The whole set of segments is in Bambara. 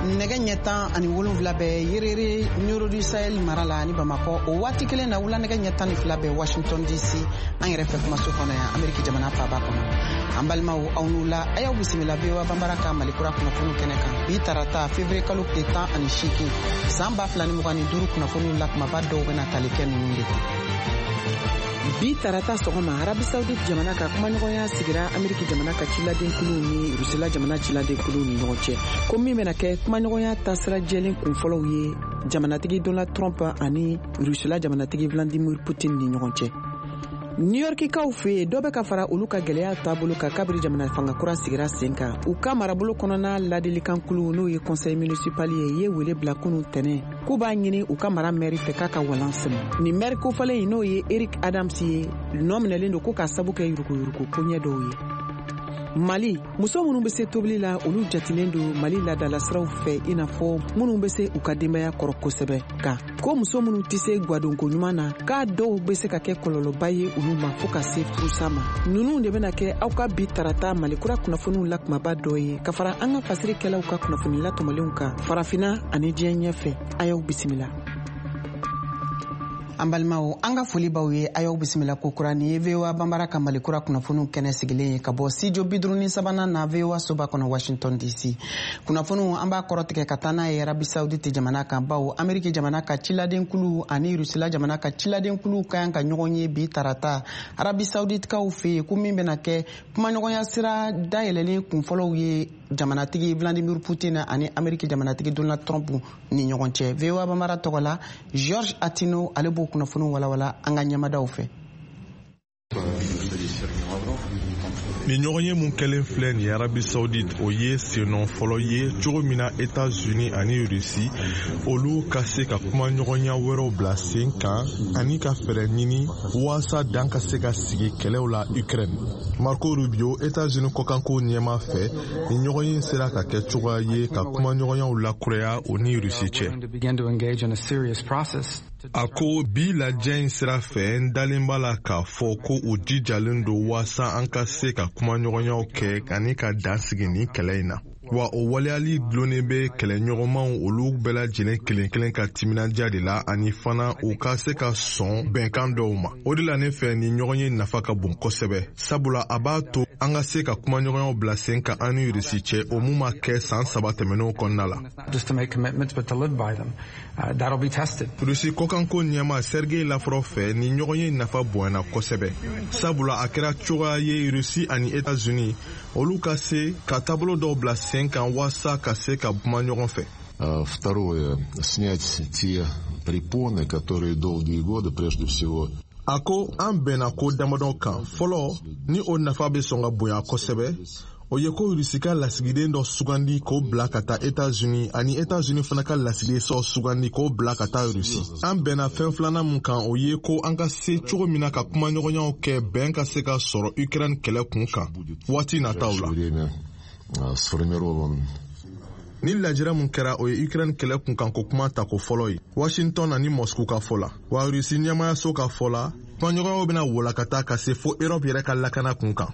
nɛgɛ ɲɛ 17 bɛ Yerere Nuro du Sahel mara la ni Bamakɔ o waati kelen na wula nɛgɛ ɲɛ 12 bɛ Washington DC an yɛrɛ fɛ kumaso kɔnɔ yan Ameriki jamana faaba kɔnɔ an balimaw aw n'u la a y'aw bisimila VOA Banbara ka Malikura kunnafoniw kɛnɛ kan bi tarata février kalo tile 18 san 2025 kunnafoniw la kumaba dɔw bɛna tali kɛ ninnu de bi tarata sɔgɔma Arabi Saoudite jamana ka kumaɲɔgɔnya sigira Ameriki jamana ka ciladenkuluw ni Rusila jamana ciladenkuluw ni ɲɔgɔn cɛ ko min bɛna kɛ kumaɲɔgɔnya taasira jɛlen kunfɔlɔw ye jamanatigi Donald Trump ani Rusila jamanatigi Vladimir Putin ni ɲɔgɔn cɛ. New Yorkikaw fɛ dɔ bɛ ka fara olu ka gɛlɛya taabolo ka kabiri jamana fanga kura sigira sen kan u ka marabolo kɔnɔna ladilikankulu n'o ye conseil municipal ye wele bila kunu tɛnɛ k'u b'a ɲini u ka mara maire fɛ k'a ka walan sɛmɛ ni maire kofalen n'o ye Eric Adams ye nɔ minɛlen don ko ka sabu kɛ yuruguyurugu koɲɛ dɔw ye. Mali muso minnu bɛ se tobili la olu jatilen don Mali ladala siraw fɛ i n'a fɔ minnu bɛ se u ka denbaya kɔrɔ kosɛbɛ ka ko muso minnu tɛ se gwadonko ɲuman na k'a dɔw bɛ se ka kɛ kɔlɔlɔba ye olu ma fo ka se furusa ma ninnu de bɛna kɛ aw ka bi tarata Malikura kunnafoniw la kumaba dɔ ye ka fara an ka fasirikɛlaw ka kunnafoni latɔmɔlenw kan farafinna ani diɲɛ ɲɛfɛ a y'aw bisimila. An balimaw an ka foli baw ye a y'aw bisimila ko kura ni ye VOA Banbara ka Malikura kunnafoniw kɛnɛ sigilen ye ka bɔ studio 53 na VOA soba kɔnɔ Washington DC. Kunnafoniw an b'a kɔrɔtigɛ ka taa n'a ye Arabi Saoudite jamana kan bawo Ameriki jamana ka ciladenkulu ani Rusila jamana ka ciladenkulu ka kan ka ɲɔgɔn ye bi tarata Arabi Saouditekaw fɛ yen ko min bɛna kɛ kumaɲɔgɔnya sira dayɛlɛlen kunfɔlɔw ye jamanatigi Vladimir Putin ani Ameriki jamanatigi Donald Trump ni ɲɔgɔn cɛ. VOA Banbara tɔgɔ la George Atino ale b'o kunnafoniw walawala an ka ɲɛmadaw fɛ. Ni ɲɔgɔn ye mun kɛlen filɛ ni Arabi Saoudite o ye senɔ fɔlɔ ye cogo min na États-Unis ani Russie olu ka se ka kuma ɲɔgɔnya wɛrɛw bila sen kan ani ka fɛɛrɛ ɲini waasa dan ka se ka sigi kɛlɛw la Ukraine. Marco Rubio États-Unis kɔkanko ɲɛma fɛ ni ɲɔgɔn ye sera ka kɛ cogoya ye ka kuma ɲɔgɔnyaw lakuraya o ni Russie cɛ. A ko bi lajɛ in sira fɛ n dalen b'a la k'a fɔ ko u jijalen don waasa an ka se ka kumaɲɔgɔnyaw kɛ ani ka dan sigi ni kɛlɛ in na. Wa o waleyali dulonnen bɛ kɛlɛɲɔgɔnmaw olu bɛɛ lajɛlen kelen kelen ka timinadiya de la ani fana u ka se ka sɔn bɛnkan dɔw ma. O de la ne fɛ ni ɲɔgɔn ye nafa ka bon kosɛbɛ sabula a b'a to an ka se ka kumaɲɔgɔnyaw bila sen kan an ni Russie cɛ o mun ma kɛ san 3 tɛmɛnenw kɔnɔna la. Russie kɔkanko ɲɛma Sergei Lavrov fɛ ni ɲɔgɔn ye nafa bonyana kosɛbɛ sabula a kɛra cogoya ye Russie ani États-Unis olu ka se ka taabolo dɔw bila sen kan waasa ka se ka kuma ɲɔgɔn fɛ. Второе, снять те препоны, которые долгие годы прежде всего. A ko an bɛnna ko damadɔ kan fɔlɔ ni o nafa bɛ sɔn ka bonya kosɛbɛ o ye ko Russie ka lasigiden dɔ sugandi k'o bila ka taa États-Unis ani États-Unis fana ka lasigiden sɔ sugandi k'o bila ka taa Russie. An bɛnna fɛn filanan mun kan o ye ko an ka se cogo min na ka kuma ɲɔgɔnyaw kɛ bɛn ka se ka sɔrɔ Ukraine kɛlɛ kun kan waati nataw la. Ni lajɛrɛ mun kɛra o ye Ukraine kɛlɛ kun kan ko kuma ta ko fɔlɔ ye Washington ani Moscow ka fɔ la wa Russie ɲɛmayaso ka fɔ la kumaɲɔgɔnyaw bɛna wolakata ka se fo Europe yɛrɛ ka lakana kun kan.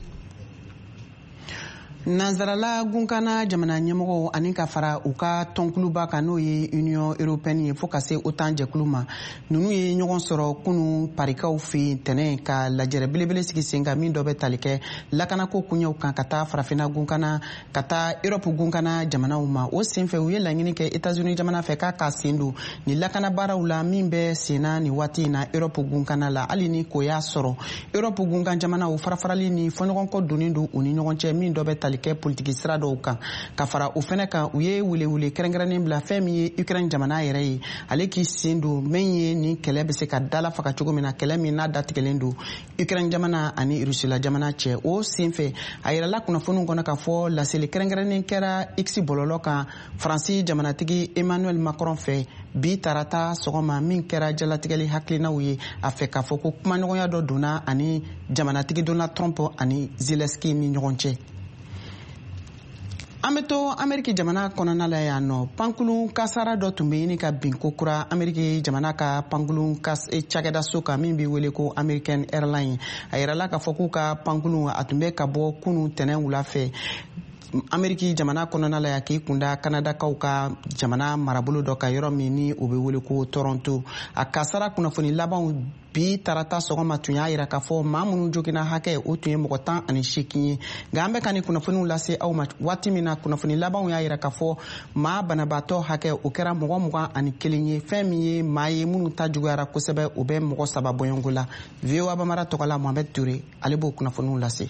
Nanzarala gunkana jamana ɲɛmɔgɔw ani ka fara u ka tɔnkuluba kan n'o ye Union Européenne ye fo ka se OTAN jɛkulu ma ninnu ye ɲɔgɔn sɔrɔ kunu parikaw fɛ tɛnɛ ka lajɛrɛ belebele sigi sen kan min dɔ bɛ tali kɛ lakanako kuɲɛw kan ka taa farafinna gunkana ka taa Europe gunkana jamanaw ma o senfɛ u ye laɲini kɛ États-Unis jamana fɛ k'a ka sen don ni lakana baaraw la min bɛ senna ni waati in na Europe gunkana la hali ni ko y'a sɔrɔ Europe gunkan jamanaw farafarali ni fɔɲɔgɔnkɔ donnen don u ni ɲɔgɔn cɛ min dɔ bɛ tali kɛ politiki sira dɔw kan ka fara o fɛnɛ kan u ye welewele kɛrɛnkɛrɛnnen bila fɛn min ye Ukraine jamana yɛrɛ ye ale k'i sen don min ye ni kɛlɛ bɛ se ka dala faga cogo min na kɛlɛ min n'a datigɛlen don Ukraine jamana ani Rusila jamana cɛ o senfɛ a yɛrɛla kunnafoniw kɔnɔ k'a fɔ laseli kɛrɛnkɛrɛnnen kɛra X bɔlɔlɔ kan Faransi jamanatigi Emmanuel Macron fɛ bi tarata sɔgɔma min kɛra jalatigɛli hakilinaw ye a fɛ k'a fɔ ko kumaɲɔgɔnya dɔ donna ani jamanatigi Donald Trump ani Zelensky ni ɲɔgɔn cɛ. An bɛ to Ameriki jamana kɔnɔna la yan nɔ pankulun kasara dɔ tun bɛ ɲini ka bin ko kura Ameriki jamana ka pankulun cakɛdaso kan min bɛ wele ko American Airlines a yirala k'a fɔ k'u ka pankulun a tun bɛ ka bɔ kunun tɛnɛn wula fɛ Ameriki jamana kɔnɔna la ya k'i kunda Kanadakaw ka jamana marabolo dɔ ka yɔrɔ min ni o bɛ wele ko Toronto a kasara kunnafoni labanw bi tarata sɔgɔma tun y'a yira k'a fɔ maa minnu joginna hakɛ o tun ye mɔgɔ 18 ye nka an bɛ ka nin kunnafoniw lase aw ma waati min na kunnafoni labanw y'a yira k'a fɔ maa banabaatɔ hakɛ o kɛra mɔgɔ 21 ye fɛn min ye maa ye minnu ta juguyara kosɛbɛ o bɛ mɔgɔ 3 bɔɲɔngo la VOA Bamara tɔgɔla Mohamed Toure ale b'o kunnafoniw lase.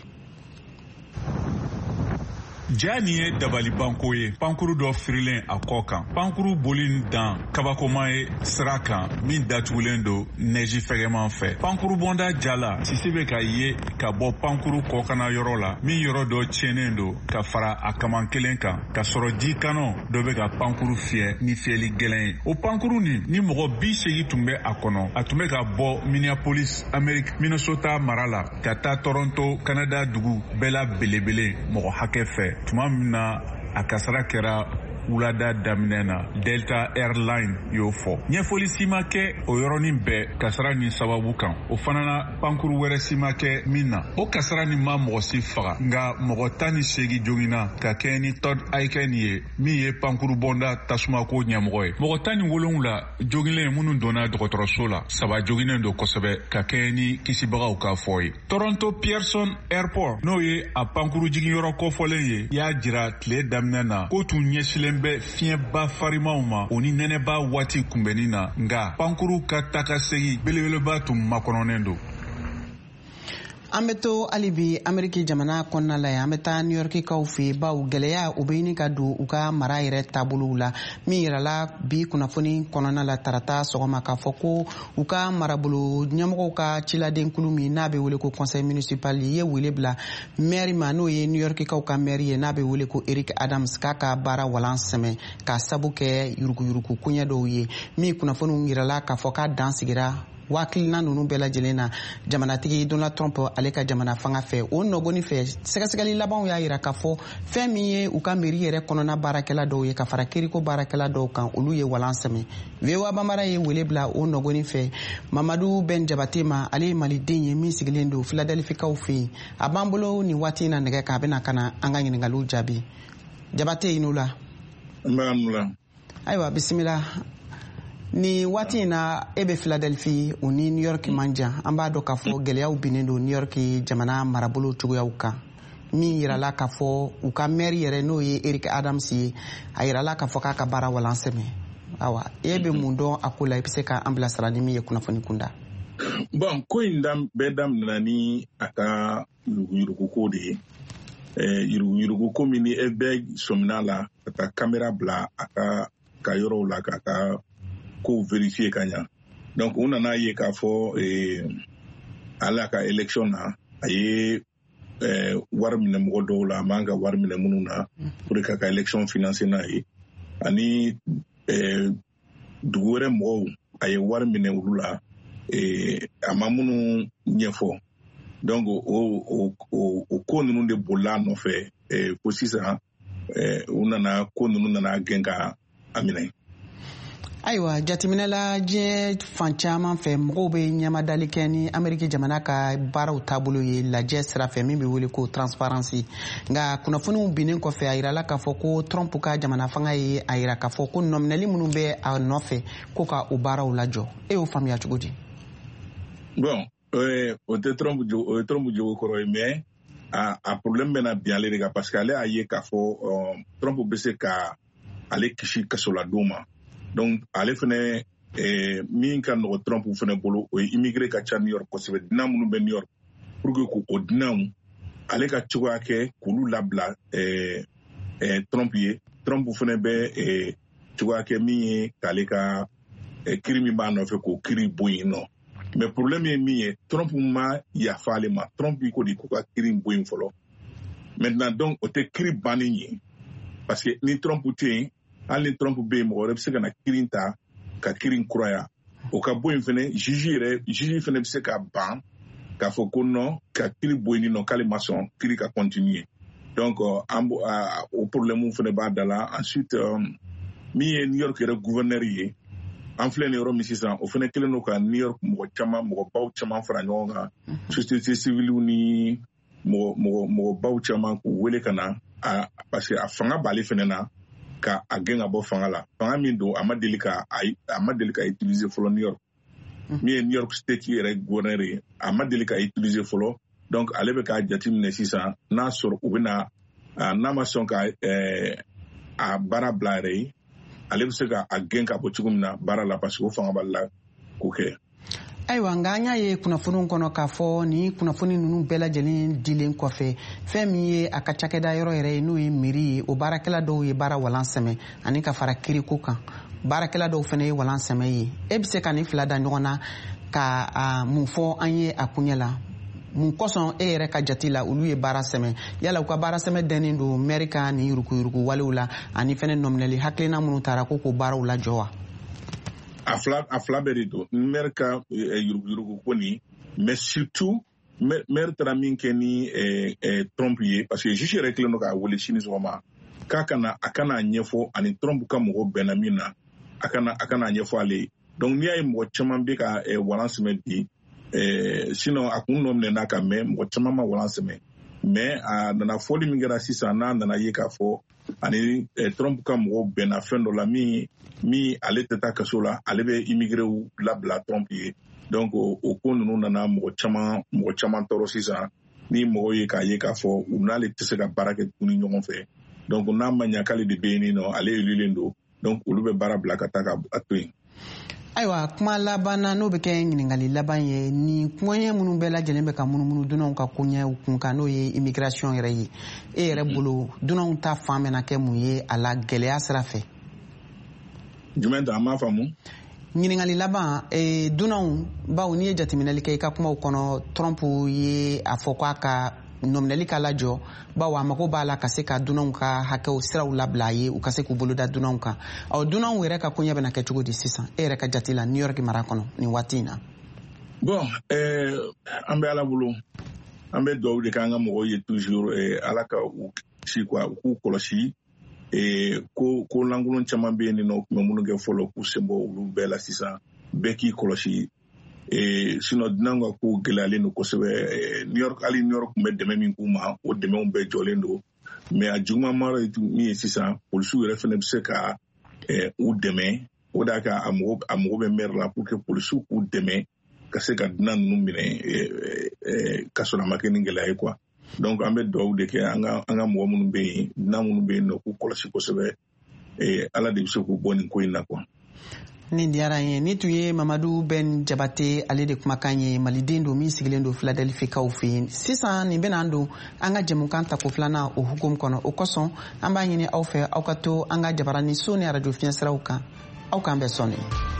Ja nin ye dabalibanko ye pankuru dɔ firilen a kɔ kan pankuru boli dan kabakoma ye sira kan min datugulen don neji fɛgɛman fɛ pankuru bɔnda jala sisi bɛ ka ye ka bɔ pankuru kɔkana yɔrɔ la min yɔrɔ dɔ tiɲɛnen don ka fara a kaman kelen kan ka sɔrɔ ji kanɔ dɔ bɛ ka pankuru fiyɛ ni fiyɛli gɛlɛn ye o pankuru ni mɔgɔ 80 tun bɛ a kɔnɔ a tun bɛ ka bɔ Minneapolis Amérique Minnesota mara la ka taa Toronto Canada dugu bɛɛ la belebele mɔgɔ hakɛ fɛ tuma min na a kasara kɛra wulada daminɛ na Delta Airline y'o fɔ ɲɛfɔli si ma kɛ o yɔrɔnin bɛɛ kasara nin sababu kan o fana na pankuru wɛrɛ si ma kɛ min na o kasara nin ma mɔgɔ si faga nka mɔgɔ 18 joginna ka kɛ ni Todd Aiken ye min ye pankuru bɔnda tasumako ɲɛmɔgɔ ye mɔgɔ 17 joginlen minnu donna dɔgɔtɔrɔso la 3 joginnen don kosɛbɛ ka kɛ ni kisibagaw ka fɔ ye Toronto Pearson Airport n'o ye a pankuru jigiyɔrɔ kɔfɔlen ye y'a jira tile daminɛ na ko tun ɲɛsilen bɛ fiɲɛba farimaw ma o ni nɛnɛba waati kunbɛnni na nka pankuru ka takasegi belebeleba tun makɔnɔnen don. An bɛ to hali bi Ameriki jamana kɔnɔna la an bɛ taa New Yorkikaw fɛ yen bawo gɛlɛya o bɛ ɲini ka don u ka mara yɛrɛ taabolow la min yirala bi kunnafoni kɔnɔna la tarata sɔgɔma k'a fɔ ko u ka marabolo ɲɛmɔgɔw ka ciladenkulu min n'a bɛ wele ko conseil municipal ye wele bila maire ma n'o ye New Yorkikaw ka maire ye n'a bɛ wele ko Eric Adams k'a ka baara walan sɛmɛ ka sabu kɛ yuruguyurugu koɲɛ dɔw ye min kunnafoniw yirala k'a fɔ k'a dan sigira wakilina ninnu bɛɛ lajɛlen na jamanatigi Donald Trump ale ka jamana fanga fɛ o nɔgɔni fɛ sɛgɛsɛgɛli labanw y'a yira k'a fɔ fɛn min ye u ka mairie yɛrɛ kɔnɔna baarakɛla dɔw ye ka fara kiriko baarakɛla dɔw kan olu ye walan sɛmɛ VOA Bamara ye wele bila o nɔgɔni fɛ Mamadu Ben Jabate ma ale ye maliden ye min sigilen don Philadelphikaw fɛ yen a b'an bolo ni waati in na nɛgɛ kan a bɛna kana an ka ɲininkaliw jaabi Jabate i n'u la ayiwa bisimila ni waati in na e bɛ Philadelphie o ni New York man jan an b'a dɔn k'a fɔ gɛlɛyaw binnen don New York jamana marabolo cogoyaw kan min yirala k'a fɔ u ka maire yɛrɛ n'o ye Eric Adams ye a yirala k'a fɔ k'a ka baara walan sɛmɛ awa e bɛ mun dɔn a ko la i bɛ se ka an bilasira ni min ye kunnafoni kunda. Bon ko in bɛɛ daminɛna ni a ka yuruguyuruguko de ye yuruguyuruguko min ni e bɛɛ sɔmina la ka taa kamera bila a ka yɔrɔw la ka taa ko vérifier ka ɲa donc u nana ye k'a fɔ ala ka élection na a ye wari minɛ mɔgɔ dɔw la a man ka wari minɛ minnu na pour que ka élection financer n'a ye ani dugu wɛrɛ mɔgɔw a ye wari minɛ olu la a ma minnu ɲɛfɔ donc o ko ninnu de bolila nɔfɛ fo sisan u nana ko ninnu nana gɛn ka a minɛ. Ayiwa jateminɛla diɲɛ fan caman fɛ mɔgɔw bɛ ɲamadali kɛ ni Ameriki jamana ka baaraw taabolo ye lajɛ sira fɛ min bɛ wele ko transparency nka kunnafoniw binnen kɔfɛ a yirala k'a fɔ ko Trump ka jamana fanga ye a yira k'a fɔ ko nɔminɛli minnu bɛ a nɔfɛ ko ka o baaraw lajɔ e y'o faamuya cogo di? Bon o tɛ Trump jogo kɔrɔ ye mais a problème bɛ na bi ale de kan parce que ale y'a ye k'a fɔ Trump bɛ se ka ale kisi kasoladon ma. Donc ale fana min ka nɔgɔ Trump fana bolo o ye immigré ka ca New York kosɛbɛ dinan minnu bɛ New York pour que k'o dinanw ale ka cogoya kɛ k'olu labila Trump ye Trump fana bɛ cogoya kɛ min ye k'ale ka kiri min b'a nɔfɛ k'o kiri bɔ yen nɔ mais problème ye min ye Trump ma yafa ale ma Trump ko de ko ka kiri bɔ yen fɔlɔ maintenant donc o tɛ kiri bannen ye parce que ni Trump tɛ yen hali ni Trump bɛ yen mɔgɔ wɛrɛ bɛ se ka na kirin ta ka kirin kuraya o ka bɔ yen fana juge fana bɛ se ka ban k'a fɔ ko non ka kiri bɔ yen nɔ k'ale ma sɔn kiri ka continuer donc o problème fana b'a da la ensuite min ye New York yɛrɛ gouverneur ye an filɛ nin yɔrɔ min sisan o fana kɛlen don ka New York mɔgɔbaw caman fara ɲɔgɔn kan société civile ni mɔgɔbaw caman k'u wele ka na parce que a fanga b'ale fɛnɛ na ka a gɛn ka bɔ fanga la fanga min don a ma deli ka utiliser fɔlɔ New York min ye New York State yɛrɛ gouverneur ye a ma deli ka utiliser fɔlɔ donc ale bɛ k'a jateminɛ sisan n'a sɔrɔ u bɛna n'a ma sɔn ka a baara bila yɛrɛ ye ale bɛ se ka a gɛn ka bɔ cogo min na baara la parce que o fanga b'ale la k'o kɛ. Ayiwa nga an y'a ye kunnafoniw kɔnɔ k'a fɔ ni kunnafoni ninnu bɛɛ lajɛlen dilen kɔfɛ fɛn min ye a ka cakɛda yɔrɔ yɛrɛ ye n'o ye miiri ye o baarakɛla dɔw ye baara walan sɛmɛ ani ka fara kiriko kan baarakɛla dɔw fana ye walan sɛmɛ ye e bɛ se ka nin fila da ɲɔgɔn na ka mun fɔ an ye a kuɲɛ la mun kosɔn e yɛrɛ ka jati la olu ye baara sɛmɛ yala u ka baara sɛmɛ dɛnnen don mɛri ka ni yuruguyurugu walew la ani fɛnɛ nɔminɛli hakilina minnu taara ko baaraw lajɔ wa. A fila bɛɛ de don maire ka yuruguyurugu ko nin mais surtout maire taara min kɛ ni Trump ye parce que juge yɛrɛ kelen don k'a wele sini sɔgɔma a kana ɲɛfɔ ani Trump ka mɔgɔ bɛnna min na a kana ɲɛfɔ ale ye donc n'i y'a ye mɔgɔ caman bɛ ka walan sɛmɛ bi sinon a kun nɔminɛna ka mɛn mɔgɔ caman ma walan sɛmɛ mais a nana fɔli min kɛra sisan n'a nana ye k'a fɔ ani Trump ka mɔgɔ bɛnna fɛn dɔ la min ale tɛ taa kaso la ale bɛ immigré labila Trump ye donc o ko ninnu nana mɔgɔ caman tɔɔrɔ sisan ni mɔgɔw ye k'a ye k'a fɔ u n'ale tɛ se ka baara kɛ tuguni ɲɔgɔn fɛ donc n'a ma ɲɛ k'ale de bɛ yen nɔ ale élulen don donc olu bɛ baara bila ka taa ka to yen. Ayiwa kuma laban na n'o bɛ kɛ ɲininkali laban ye ni kumaɲɛ minnu bɛɛ lajɛlen bɛ ka munumunu dunanw ka koɲɛw kun kan n'o ye immigration yɛrɛ ye e yɛrɛ bolo dunanw ta fan bɛna kɛ mun ye a la gɛlɛya sira fɛ. Jumɛn ta a m'a faamu. Ɲininkali laban dunanw bawo n'i ye jateminɛli kɛ i ka kumaw kɔnɔ Trump ye a fɔ k'a ka nɔminɛli ka lajɔ bawo a mago b'a la ka se ka dunanw ka hakɛw siraw labila a ye u ka se k'u boloda dunanw kan dunanw yɛrɛ ka koɲɛ bɛna kɛ cogo di sisan e yɛrɛ ka jate la New York mara kɔnɔ nin waati in na. Bon an bɛ Ala bolo an bɛ dugawu de kɛ an ka mɔgɔw ye toujours Ala ka u kisi quoi u k'u kɔlɔsi ko lankolon caman bɛ yen nɔ u tun bɛ minnu kɛ fɔlɔ k'u sen bɔ olu bɛɛ la sisan bɛɛ k'i kɔlɔsi sinon dunan ka ko gɛlɛyalen don kosɛbɛ hali New York tun bɛ dɛmɛ min k'u ma o dɛmɛw bɛɛ jɔlen don mais a juguman mara ye min ye sisan polisiw yɛrɛ fana bɛ se ka u dɛmɛ o de y'a kɛ a mago bɛ maire la pour que polisiw k'u dɛmɛ ka se ka dunan ninnu minɛ ka sɔrɔ a ma kɛ ni gɛlɛya ye quoi donc an bɛ dugawu de kɛ an ka mɔgɔ minnu bɛ yen dunan minnu bɛ yen nɔ k'u kɔlɔsi kosɛbɛ Ala de bɛ se k'u bɔ nin ko in na quoi. Nin diyara n ye ni tun ye Mamadu Ben Jabate ale de kumakan ye maliden don min sigilen don Philadelphia kaw fɛ yen sisan nin bɛna an don an ka jɛmukan tako filanan o hukumu kɔnɔ o kosɔn an b'a ɲini aw fɛ aw ka to an ka jabaranin so ni radio fiɲɛsiraw kan aw k'an bɛɛ sɔnni.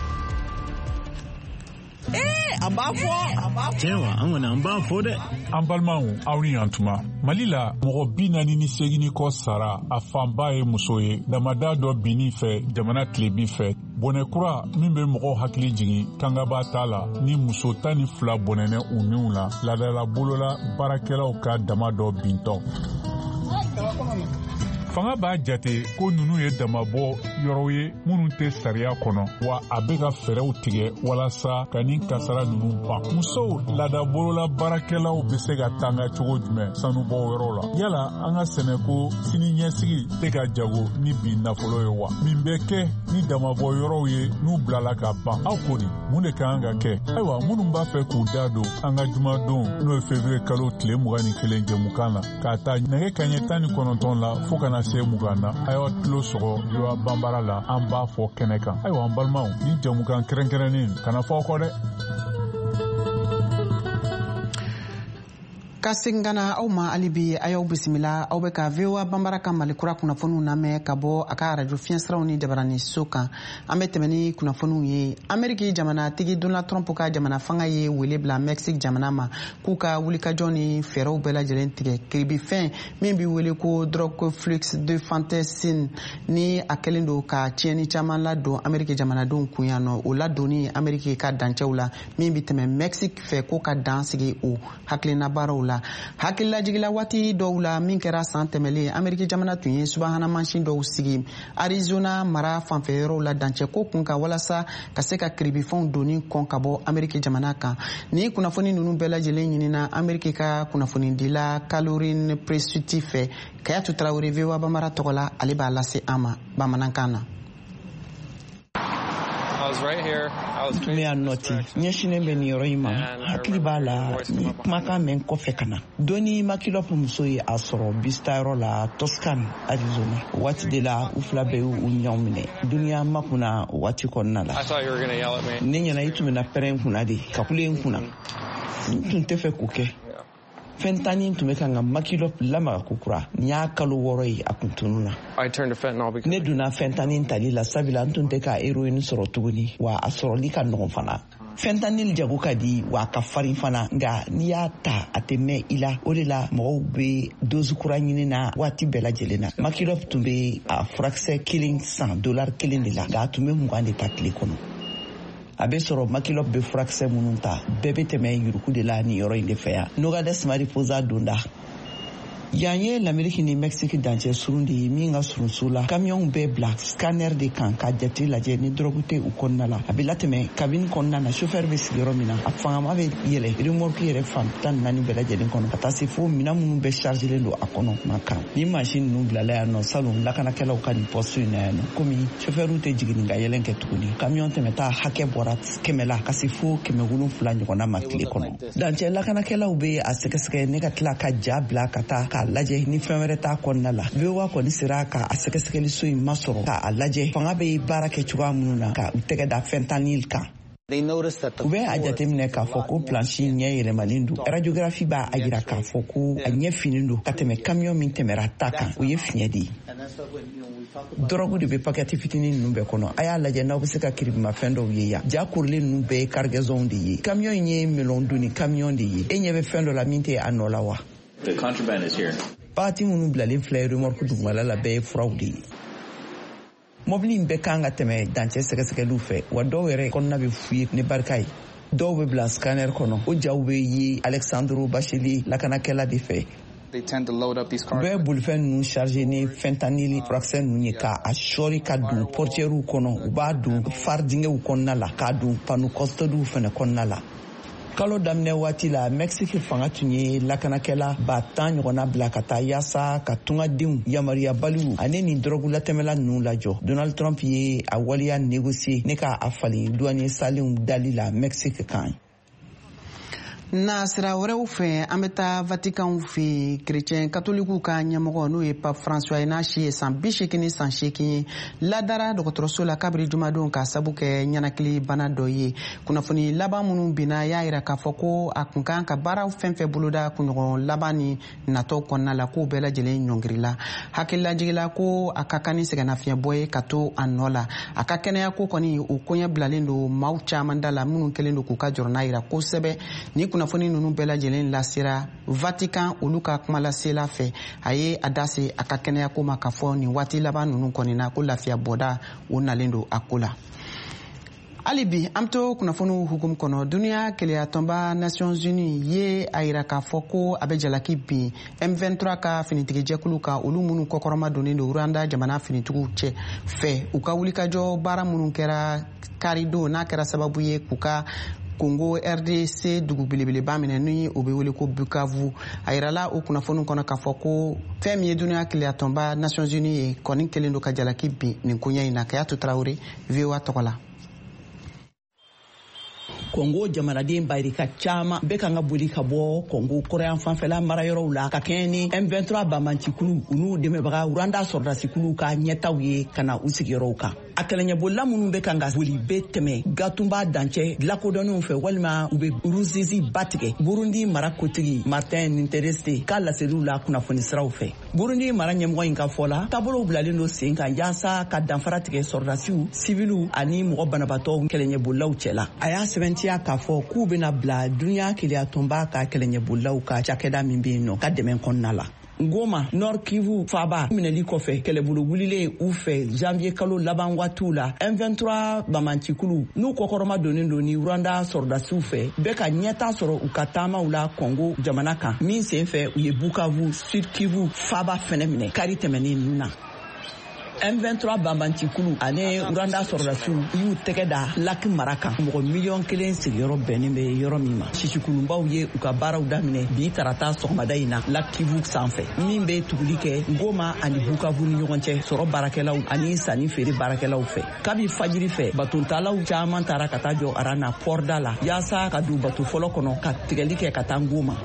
An b'a fɔ tiɲɛ an kɔni an b'a fɔ dɛ an balimaw aw ni yantuma Mali la mɔgɔ 48 kɔ sara a fanba ye muso ye damada dɔ binni fɛ jamana tilebi fɛ bɔnɛkura min bɛ mɔgɔw hakili jigin kangaba t'a la ni muso 12 bɔnɛnɛ u niw la ladala bolola baarakɛlaw ka dama dɔ bintɔ fanga b'a jate ko nunu ye damabɔ yɔrɔw ye minnu tɛ sariya kɔnɔ wa a bɛ ka fɛɛrɛw tigɛ walasa ka nin kasara nunu ban musow ladabolola baarakɛlaw bɛ se ka tanga cogo jumɛn sanubɔ yɔrɔ la yala an ka sɛnɛko sini ɲɛsigi tɛ ka jago ni bi nafolo ye wa min bɛ kɛ ni damabɔ yɔrɔw ye n'u bilala ka ban aw ko di mun de kan ka kɛ ayiwa minnu b'a fɛ k'u da don an ka jumadon n'o ye février kalo tile 21 jɛmukan na k'a ta nɛgɛ kaɲɛ 19 la fo kana se mugan na ayiwa tulo sɔgɔ yowa banbara la an b'a fɔ kɛnɛ kan ayiwa an balimaw ni jɛmukan kɛrɛnkɛrɛnnen kana fɔ kɔ dɛ. Ka segin ka na aw ma hali bi a y'aw bisimila aw bɛ ka VOA banbara ka malikura kunnafoniw lamɛn ka bɔ a ka radio fiɲɛsiraw ni jabaranin so kan an bɛ tɛmɛ ni kunnafoniw ye Ameriki jamanatigi Donald Trump ka jamana fanga ye wele bila Mexique jamana ma k'u ka wulikajɔ ni fɛɛrɛw bɛɛ lajɛlen tigɛ kiribifɛn min bɛ wele ko drogue flux de fantasine ni a kɛlen don ka tiɲɛni caman ladon Ameriki jamanadenw kun yan nɔ o ladonni Ameriki ka dancɛw la min bɛ tɛmɛ Mexique fɛ k'o ka dan sigi o hakilina baaraw la la hakilila jigila waati dɔw la min kɛra san tɛmɛlen Ameriki jamana tun ye subahana mansin dɔw sigi Arizona mara fanfɛyɔrɔw la dancɛ ko kun ka walasa ka se ka kiribifɛnw doni kɔn ka bɔ Ameriki jamana kan ni kunnafoni ninnu bɛɛ lajɛlen ɲinina Ameriki ka kunnafonidila Caroline Presutti fɛ Kayatu Traoré VOA Bamara tɔgɔ la ale b'a lase an ma bamanankan na. tun y'a nɔti ɲɛsinen bɛ nin yɔrɔ in ma hakili b'a la ni kumakan mɛn kɔfɛ ka na doni makilɔp muso ye a sɔrɔ bistayɔrɔ la Toscan Arizona waati de la u fila bɛɛ y'u ɲɔgɔn minɛ duniya makuna waati kɔnɔna la ne ɲɛna i tun bɛna pɛrɛn kunna de ka kule n kunna n tun tɛ fɛ k'o kɛ fɛn tanni tun bɛ ka n ka makilɔp lamaga kokura nin y'a kalo 6 ye a kun tunu na ne donna fɛn tanni tali la sabula n tun tɛ ka héroïne sɔrɔ tuguni wa a sɔrɔli ka nɔgɔn fana fɛn tanni jago ka di wa a ka farin fana nka n'i y'a ta a tɛ mɛn i la o de la mɔgɔw bɛ dosi kura ɲini na waati bɛɛ lajɛlen na makilɔp tun bɛ a furakisɛ kelen san $1 de la nka a tun bɛ 20 de ta tile kɔnɔ a bɛ sɔrɔ makilɔp bɛ furakisɛ minnu ta bɛɛ bɛ tɛmɛ yuruku de la nin yɔrɔ in de fɛ yan Nogades Mariposa donda yan ye l'Amérique ni Mexique dancɛ surun de ye min ka surun so la kamiyɔnw bɛ bila scanner de kan ka jate lajɛ ni drogue tɛ u kɔnɔna la a bɛ latɛmɛ cabine kɔnɔna na chauffeur bɛ sigi yɔrɔ min na a fangama bɛ yɛlɛ remorque yɛrɛ fan 14 bɛɛ lajɛlen kɔnɔ ka taa se fo minɛn minnu bɛ chargelen don a kɔnɔ kuma kan ni machine ninnu bilala yan nɔ salon lakanakɛlaw ka nin poste in na yan nɔ komi chauffeurw tɛ jigin ka yɛlɛn kɛ tuguni camion tɛmɛta hakɛ bɔra 100 la ka se fo 700 ɲɔgɔnna ma tile kɔnɔ dancɛ lakanakɛlaw bɛ a sɛgɛsɛgɛ ne ka tila ka ja bila ka taa k'a lajɛ ni fɛn wɛrɛ t'a kɔnɔna la VOA kɔni sera ka a sɛgɛsɛgɛli so in masɔrɔ k'a lajɛ fanga bɛ baara kɛ cogoya minnu na ka u tɛgɛ da fentanyl kan u bɛ a jateminɛ k'a fɔ ko planche ɲɛ yɛlɛmalen don radiographie b'a a jira k'a fɔ ko a ɲɛ finen don ka tɛmɛ camion min tɛmɛra ta kan o ye fiɲɛ de ye drogue de bɛ pakɛti fitinin ninnu bɛɛ kɔnɔ a y'a lajɛ n'aw bɛ se ka kiribimafɛn dɔw ye yan ja korilen ninnu bɛɛ ye cargaison de ye camion in ye melon donni camion de ye e ɲɛ bɛ fɛn dɔ la min tɛ a nɔ la wa Parti minnu bilalen filɛ remorque dugumala la bɛɛ ye furaw de ye mobili in bɛɛ kan ka tɛmɛ dancɛ sɛgɛsɛgɛliw fɛ wa dɔw yɛrɛ kɔnɔna bɛ fu ye ni barika ye dɔw bɛ bila scanner kɔnɔ o jaw bɛ ye Alexandre Bacheli lakanakɛla de fɛ u bɛ bolifɛn ninnu chargé ni fentanyl furakisɛ ninnu ye k'a sɔɔri ka don portières kɔnɔ u b'a don far dingɛw kɔnɔna la k'a don panneau custodiw fana kɔnɔna la kalo daminɛ waati la Mexique fanga tun ye lakanakɛla 10 ɲɔgɔnna bila ka taa yaasa ka tungadenw yamaruyabaliw ani nin drogue latɛmɛla ninnu lajɔ Donald Trump ye a waleya négocier ne ka a falen douanier salenw dali la Mexique kan na sira wɛrɛw fɛ an bɛ taa Vatican fɛ chrétien catholique ka ɲɛmɔgɔ n'o ye Pape François ye n'a si ye san 80 ni san 8 ye ladara dɔgɔtɔrɔso la kabiri jumadenw ka sabu kɛ ɲanakili bana dɔ ye kunnafoni laban minnu binna y'a jira k'a fɔ ko a kun kan ka baaraw fɛn fɛn boloda kunɲɔgɔn laban ni natɔ kɔnɔna la k'o bɛɛ lajɛlen ɲɔngirila hakililajigila ko a ka kan ni sɛgɛnnafiɲɛbɔ ye ka to a nɔ la a ka kɛnɛya ko kɔni o koɲɛ bilalen don maaw caman da la minnu kɛlen don k'u ka jɔrɔna jira kosɛbɛ ni kunnafoni ninnu bɛɛ lajɛlen lasera Vatican olu ka kumalasela fɛ a ye a da se a ka kɛnɛya ko ma k'a fɔ nin waati laban ninnu kɔni na ko lafiya bɔda o nalen don a ko la hali bi an bɛ to kunnafoniw hukumu kɔnɔ duniya keleya tɔnba Nations Unies ye a jira k'a fɔ ko a bɛ jalaki bin M23 ka finitigijɛkulu ka olu minnu kɔkɔrɔma donnen don Rwanda jamana finitigiw cɛ fɛ u ka wulikajɔ baara minnu kɛra karidon n'a kɛra sababu ye k'u ka Congo RDC dugu belebeleba minɛ ni o bɛ wele ko Bukavu a yirala o kunnafoni kɔnɔ k'a fɔ ko fɛn min ye duniya keleya tɔnba Nations Unies ye kɔni kelen don ka jalaki bin nin koɲɛ in na Kayatu Traoré VOA tɔgɔ la Congo jamanaden barika caman bɛ kan ka boli ka bɔ Congo kɔrɔyan fanfɛla marayɔrɔw la ka kɛɲɛ ni M23 bamantikulu olu dɛmɛbaga Rwanda sɔrɔdasikulu ka ɲɛtaw ye ka na u sigiyɔrɔw kan a kɛlɛɲɛbolila minnu bɛ kan ka boli bɛ tɛmɛ Gatumba dancɛ lakodɔnnenw fɛ walima u bɛ Ruzizi batigɛ Burundi mara kotigi Martin Nintereste k'a laseliw la kunnafoni siraw fɛ Burundi mara ɲɛmɔgɔ in ka fɔ la taabolow bilalen don sen kan yaasa ka danfara tigɛ sɔrɔdasiw sibiliw ani mɔgɔ banabatɔw kɛlɛɲɛbolilaw cɛla a y'a sɛbɛntiya k'a fɔ k'u bɛna bila duniya keleya tɔnba ka kɛlɛɲɛbolilaw ka cakɛda min bɛ yen nɔ ka dɛmɛ kɔnɔna la Goma Nord Kivu Faba minɛli kɔfɛ kɛlɛbolo wulilen u fɛ janvier kalo laban waatiw la M23 bamantikulu n'u kɔkɔrɔma donnen don ni Rwanda sɔrɔdasiw fɛ bɛ ka ɲɛta sɔrɔ u ka taamaw la Congo jamana kan min sen fɛ u ye Bukavu Sud Kivu Faba fɛnɛ minɛ kari tɛmɛnen ninnu na. M23 bamantikulu ani Rwanda sɔrɔdasiw y'u tɛgɛ da Laki mara kan mɔgɔ 1,000,000 sigiyɔrɔ bɛnnen bɛ yɔrɔ min ma. Sisikulunbaw ye u ka baaraw daminɛ bi tarata sɔgɔmada in na Laki Kivu sanfɛ min bɛ tuguli kɛ Goma ani Bukavu ni ɲɔgɔn cɛ sɔrɔ baarakɛlaw ani sanni feere baarakɛlaw fɛ. Kabi fajiri fɛ batontalaw caman taara ka taa jɔ Arana Porda la yaasa ka don bato fɔlɔ kɔnɔ ka tigɛli kɛ ka taa Goma.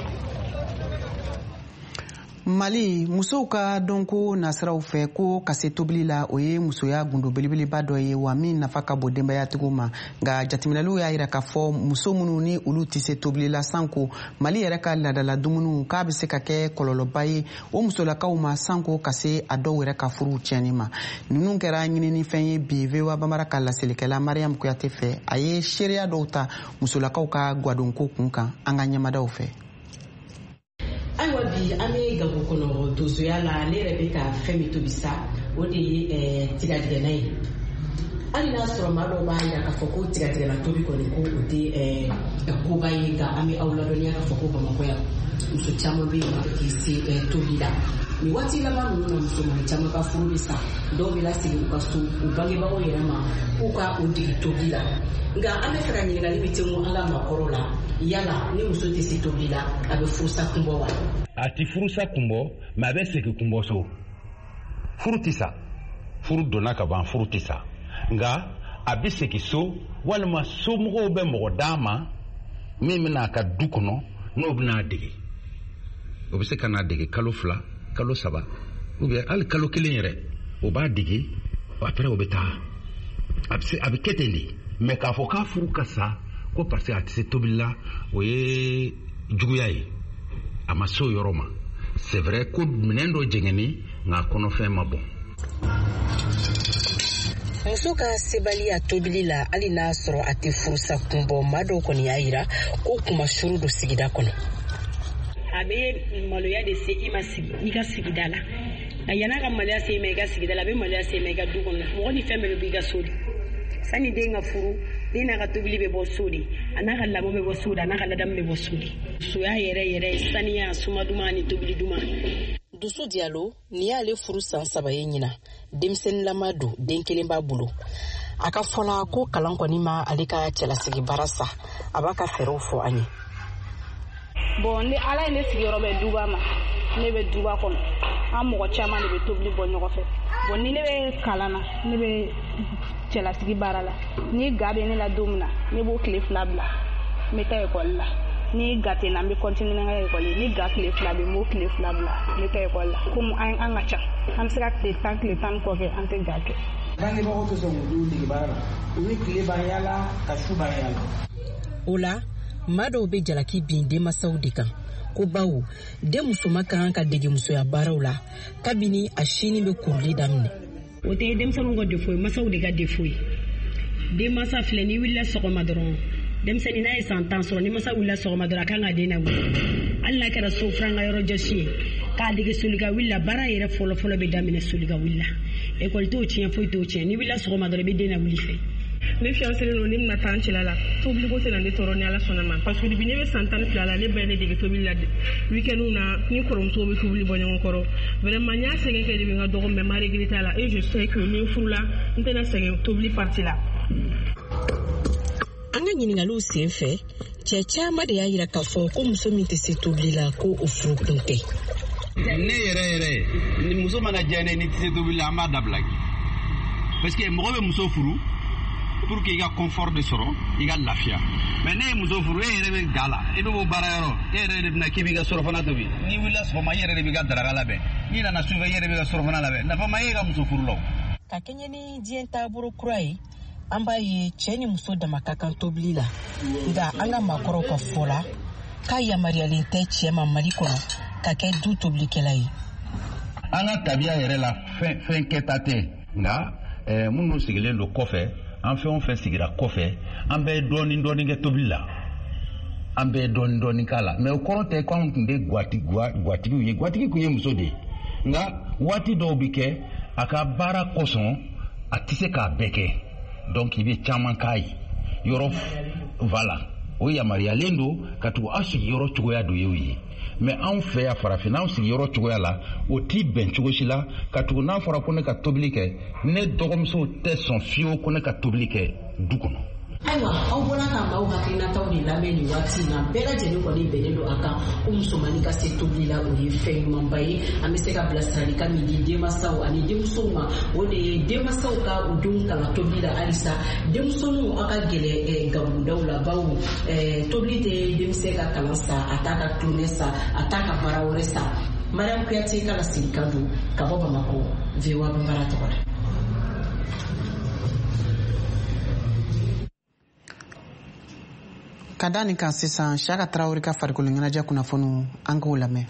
Mali musow ka dɔnko nasiraw fɛ ko ka se tobili la o ye musoya gundo belebeleba dɔ ye wa min nafa ka bon denbayatigiw ma nka jateminɛliw y'a yira k'a fɔ muso minnu ni olu tɛ se tobili la sanko Mali yɛrɛ ka ladala dumuniw k'a bɛ se ka kɛ kɔlɔlɔba ye o musolakaw ma sanko ka se a dɔw yɛrɛ ka furuw tiɲɛni ma ninnu kɛra ɲininifɛn ye bi VOA Bambara ka laselikɛla Mariam Kuyate fɛ a ye seereya dɔw ta musolakaw ka gwadonko kun kan an ka ɲɛmadaw fɛ. Ayiwa bi an bɛ Gawo kɔnɔ donsoya la ne yɛrɛ bɛ ka fɛn min tobi sa o de ye tigadigɛna ye hali n'a sɔrɔ maa dɔw b'a jira k'a fɔ ko tigadigɛna tobi kɔni ko o tɛ koba ye nka an bɛ aw ladɔnniya k'a fɔ ko Bamakɔ yan muso caman bɛ yen k'i se tobi la nin waati laban ninnu na musoman caman ka furu bɛ sa dɔw bɛ lasegin u ka so u bangebagaw yɛrɛ ma k'u ka o dege tobi la nka an bɛ fɛ ka ɲininkali min tɛngu an ka maakɔrɔw la yala ni muso tɛ se tobili la a bɛ furusa kunbɔ wa. A ti furusa kunbɔ mais a bɛ segin kunbɔ so. Furu tɛ sa furu donna ka ban furu tɛ sa nka a bɛ segin so walima somɔgɔw bɛ mɔgɔ d'a ma min bɛna a ka du kɔnɔ n'o bɛna dege o bɛ se ka n'a dege kalo 2 kalo 3 ou bien hali kalo 1 yɛrɛ o b'a dege après o bɛ taa a bɛ kɛ ten de mais k'a fɔ k'a furu ka sa ko parce que a tɛ se tobili la o ye juguya ye a ma se o yɔrɔ ma c'est vrai ko minɛn dɔ jɛngɛnni nka kɔnɔfɛn ma bɔ. Muso ka sebali a tobili la hali n'a sɔrɔ a tɛ furusa kunbɔ maa dɔw kɔni y'a yira ko kuma suru don sigida kɔnɔ. A bɛ maloya de se i ma sigi i ka sigida la a yana ka maloya se i ma i ka sigida la a bɛ maloya se i ma i ka du kɔnɔ mɔgɔ ni fɛn bɛɛ bɛ b'i ka so de sani den ka furu den n'a ka tobili bɛ bɔ so de a n'a ka lamɔ bɛ bɔ so de a n'a ka ladamu bɛ bɔ so de musoya yɛrɛ saniya suma duman ni tobili duman. Dusu Diallo ni y'ale furu san 3 ye ɲina denmisɛnnilama don den kelen b'a bolo a ka fɔla ko kalan kɔni ma ale ka cɛlasigi baara sa a b'a ka fɛɛrɛw fɔ an ye. Bon ni ala ye ne sigiyɔrɔ bɛ duba ma ne bɛ duba kɔnɔ an mɔgɔ caman de bɛ tobili bɔ ɲɔgɔn fɛ bon ni ne bɛ kalan na ne bɛ cɛlasigi baara la ni ga bɛ ne la don min na ne b'o tile 2 bila n bɛ taa ekɔli la ni ga tɛ na n bɛ continuer n ka ekɔli ni ga tile 2 bɛ n b'o tile 2 bila n bɛ taa ekɔli la komi an ka ca an bɛ se ka tile 10 kɔ kɛ an tɛ ga kɛ. bangebagaw tɛ sɔn k'u dege baara la u bɛ tile ban yala ka su ban yala. O la maa dɔw bɛ jalaki bin denmansaw de kan ko bawo den musoman ka kan ka dege musoya baaraw la kabini a sini bɛ kuruli daminɛ. O tɛ denmisɛnninw ka defo ye masaw de ka defo ye denmansa filɛ n'i wulila sɔgɔma dɔrɔn denmisɛnnin n'a ye san 10 sɔrɔ ni masa wulila sɔgɔma dɔrɔn a kan ka den na wuli hali n'a kɛra so furan ka yɔrɔ jɔsi ye k'a dege soli ka wuli la baara yɛrɛ fɔlɔ bɛ daminɛ soli ka wuli la ekɔli t'o tiɲɛ foyi t'o tiɲɛ n'i wulila sɔgɔma dɔrɔn i bɛ den na wuli fɛ. Ne fiancé no ne bɛna taa n cɛla la tobili ko tɛ na ne tɔɔrɔ ni ala sɔnna ma parce que depuis ne bɛ san 12 la ne bɛɛ ne dege tobili la week-end na ni kɔrɔmusow bɛ tobili bɔ ɲɔgɔn kɔrɔ vraiment n y'a sɛgɛn kɛ depuis n ka dɔgɔ mais ma regretté a la et je sais que ni n furula n tɛna sɛgɛn tobili partie la. An ka ɲininkaliw sen fɛ cɛ caman de y'a yira k'a fɔ ko muso min tɛ se tobili la ko o furu kun tɛ. Ne yɛrɛ ni muso mana diya ne ni tɛ se tobili la an b'a dabila parce que mɔgɔ bɛ muso furu pour que i ka confort de sɔrɔ i ka lafiya mais ne ye muso furu e yɛrɛ bɛ ga la i bɛ bɔ baarayɔrɔ e yɛrɛ de bɛna k'i b'i ka surɔfana tobi n'i wulila sɔgɔma i yɛrɛ de b'i ka daraka labɛn n'i nana sufɛ i yɛrɛ b'i ka surɔfana labɛn nafa ma e ka muso furu la. Ka kɛɲɛ ni diɲɛ taabolo kura ye an b'a ye cɛ ni muso dama ka kan tobili la nka an ka maakɔrɔw ka fɔ la k'a yamaruyalen tɛ cɛ ma Mali kɔnɔ ka kɛ du tobilikɛla ye. An ka tabiya yɛrɛ la fɛn kɛta tɛ nka minnu sigilen don kɔfɛ an fɛn o fɛn sigira kɔfɛ an bɛɛ dɔɔni kɛ tobili la an bɛ dɔɔni dɔɔni k'a la mais o kɔrɔ tɛ ko an tun bɛ gwatigiw ye gwatigi kun ye muso de ye nka waati dɔw bɛ kɛ a ka baara kosɔn a tɛ se k'a bɛɛ kɛ donc i bɛ caman k'a ye yɔrɔ voilà o yamaruyalen don ka tugu aw sigiyɔrɔ cogoya dɔ y'o ye mais anw fɛ yan farafin n'aw sigiyɔrɔ cogoya la o t'i bɛn cogo si la ka tugu n'a fɔra ko ne ka tobili kɛ ne dɔgɔmuso tɛ sɔn fiyewu ko ne ka tobili kɛ du kɔnɔ. ayiwa aw bɔra ka maaw hakilinataw de lamɛn nin waati in na bɛɛ lajɛlen kɔni bɛnnen don a kan ko musomannin ka se tobili la o ye fɛn ɲumanba ye an bɛ se ka bilasiralikan min di denmansaw ani denmusow ma o de ye denmansaw ka u denw kalan tobili la halisa denmusoninw aw ka gɛlɛ gabugudaw la bawo tobili tɛ denmisɛn ka kalan sa a t'a ka tulonɛ sa a t'a ka baara wɛrɛ sa mariam kuyate ka lasirikan don ka bɔ bamako VOA Bambara tɔgɔ la. ka da nin kan sisan Siyaka Tarawele ka farikolo ɲɛnajɛ kunnafoniw an k'o lamɛn.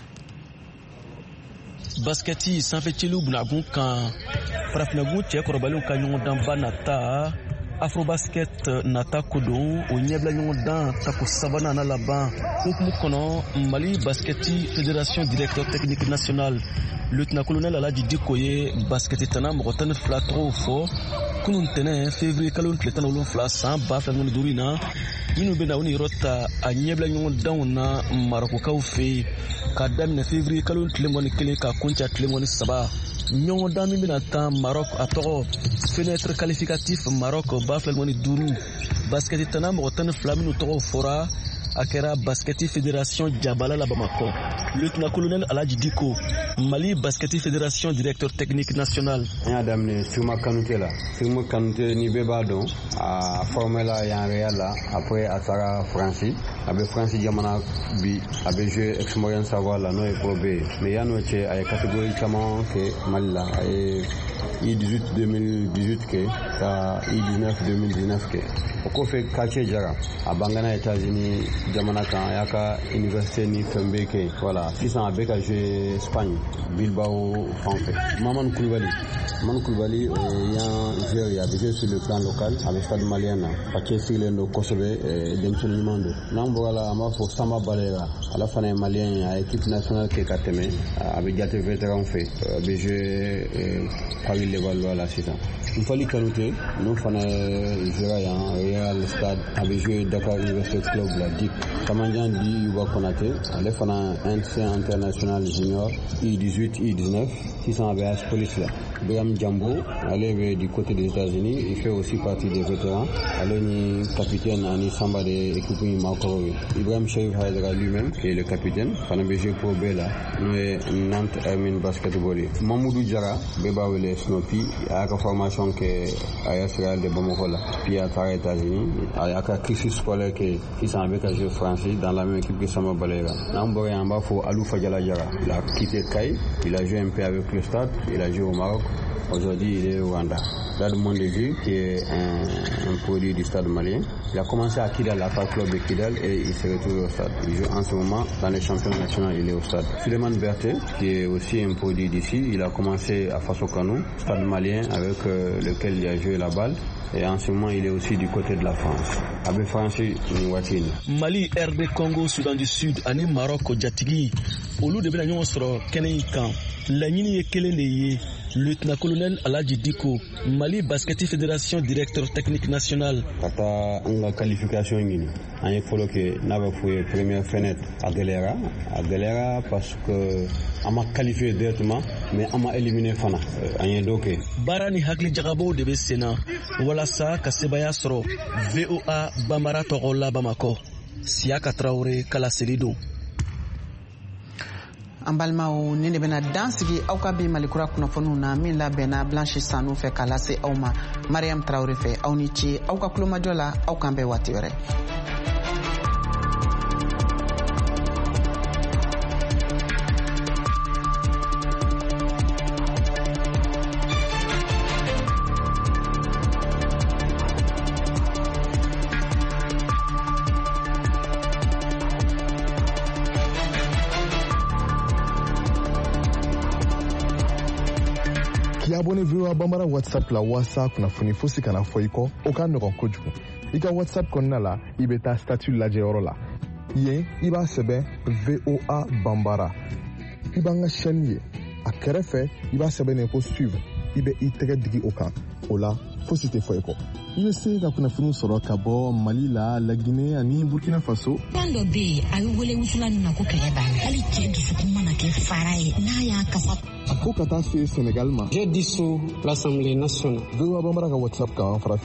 baskɛti sanfɛciliw bunabun kan farafinagun cɛkɔrɔbalenw ka ɲɔgɔndanba nata afrobasket nata ko don o ɲɛbila ɲɔgɔndan tako sabanan na laban hukumu kɔnɔ Mali baskɛti fédération directeur technique national lieutenant colonel Alaji Diko ye baskɛti tana mɔgɔ 12 tɔgɔw fɔ kunun tɛnɛ février kalo tile 17 san 2005 na minnu bɛna u ni yɔrɔ ta a ɲɛbila ɲɔgɔndanw na Marokokaw fɛ yen ka daminɛ février kalo tile 11 ka kunca tile 13 ɲɔgɔndan min bɛna taa Maroc a tɔgɔ fenêtre qualificatif Maroc 2005 baskɛti tana mɔgɔ 12 minnu tɔgɔw fɔra a kɛra baskɛti fédération Jabala la Bamako lieutenant colonel Alaji Diko Mali baskɛti fédération directeur technique national. An y'a daminɛ Suma Kanute la. Suma Kanute ni bɛɛ b'a dɔn a formé la yan Real la après a taara Faransi a bɛ Faransi jamana bi a bɛ jouer Experience Savoir la n'o ye Pro B ye mais yan'o cɛ a ye catégorie caman kɛ Mali la a ye I18 2018 kɛ ka I19 2019 kɛ o kɔfɛ Quartier Jara a bangana États-Unis jamana kan a y'a ka université ni fɛn bɛɛ kɛ voilà sisan a bɛ ka jouer Espagne Bilbao fan fɛ Mamadu Kulibali yan joueur ye a bɛ jouer sur le plan local a bɛ stade malien na Quartier sigilen don kosɛbɛ denmisɛnnin ɲuman don n'an bɔra la an b'a fɔ Samba Balera ala fana ye malien ye a ye équipe nationale kɛ ka tɛmɛ a bɛ jate vétéran fɛ a bɛ jouer Paris Levallois la sisan Nfali Kanute n'o fana ye joueur yan Real Stade a bɛ jouer Dakar Université Club la DIC Kamanjan di Yuba Konate ale fana ancien international junior I18 I19 sisan a bɛ AS Police la Biram Jambo ale bɛ du côté des États-Unis il fait aussi partie des vétérans ale ni capitaine ani Samba de équipe ni makoro Ibrahim Cherif Haidara lui-même qui est le capitaine fana bɛ jouer Pro B la n'o ye Nantes Hermine Basketball ye Mamoudou Diarra bɛɛ b'a wele Snoopy a y'a ka formation kɛ AS Real de Bamako la puis a taara États-Unis a y'a ka cursus scolaire kɛ sisan a bɛ ka jouer France dans la même équipe que Samba Balera n'an bɔra yan an b'a fɔ Alou Fadiala Diarra il a quitté Caille il a joué un peu avec le Stade il a joué au Maroc aujourd'hui il est au Rwanda Stade Mondégu qui est un produit du Stade malien il a commencé à Kidal la part club de Kidal et il s'est retrouvé au Stade il joue en ce moment dans les championnats nationaux il est au Stade Suleiman Berté qui est aussi un produit d'ici il a commencé à Faso Kano Stade malien avec lequel il a joué la balle et en ce moment il est aussi du côté de la France avec Francis Nwatini Mali RD Congo Soudan du Sud ani Maroc jatigi olu de bɛna ɲɔgɔn sɔrɔ kɛnɛ in kan laɲini ye kelen de ye lieutenant colonel Alaji Diko Mali baskɛti fédération directeur technique national ka taa an ka qualification ɲini an ye fɔlɔ kɛ n'a bɛ fɔ ye première fenêtre a gɛlɛyara parce que an ma qualifié directement mais an ma éliminé fana an ye dɔ kɛ baara ni hakili jagabaw de bɛ sen na walasa ka sebaya sɔrɔ VOA Bambara tɔgɔ la Bamako Siyaka Tarawele ka laseli don. An balimaw ne de bɛna dan sigi aw ka bi malikura kunnafoniw na min labɛnna Blanche Sanu fɛ k'a lase aw ma Mariam Tarawele fɛ aw ni ce aw ka kulomajɔ la aw kan bɛn waati wɛrɛ. Abonnez VOA Bambara WhatsApp la wasa kunnafoni fosi kana fɔ i kɔ o ka nɔgɔn kojugu i ka WhatsApp kɔnɔna la i bɛ taa statut lajɛ yɔrɔ la yen i b'a sɛbɛn VOA Bambara i b'an ka chaîne ye a kɛrɛfɛ i b'a sɛbɛnnen ko suivre i bɛ i tɛgɛ digi o kan o la fosi tɛ fɔ i kɔ i bɛ se ka kunnafoni sɔrɔ ka bɔ Mali la Laginɛ ani Burkina Faso. Kan dɔ bɛ yen a bɛ wele wusulan na ko kɛlɛ b'a la hali cɛ dusukun mana kɛ fara ye n'a y'a kafa. Fo ka taa se Sénégal ma. J'ai dissous l'Assemblée nationale. VOA Bambara ka WhatsApp kan